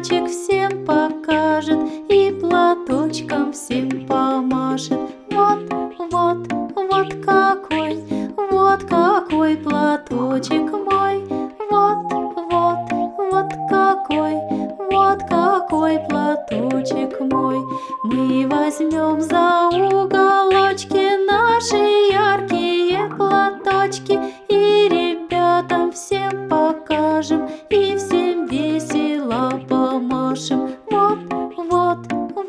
кружочек всем покажет и платочком всем помашет. Вот какой платочек мой. Вот какой платочек мой. Мы возьмем за уголочки наши яркие платочки и ребятам всем покажем и всем весело помашем. Вот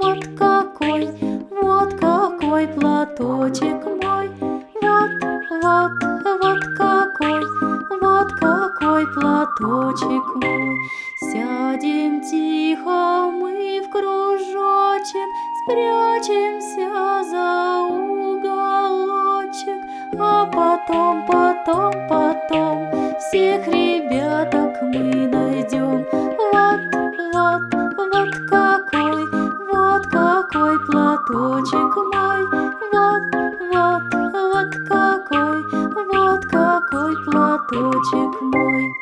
какой платочек мой. Вот какой платочек мой. Сядем тихо мы в кружочек, спрячемся за уголочек, а потом всех ребяток мы найдем. Вот какой платочек мой. Вот какой платочек мой.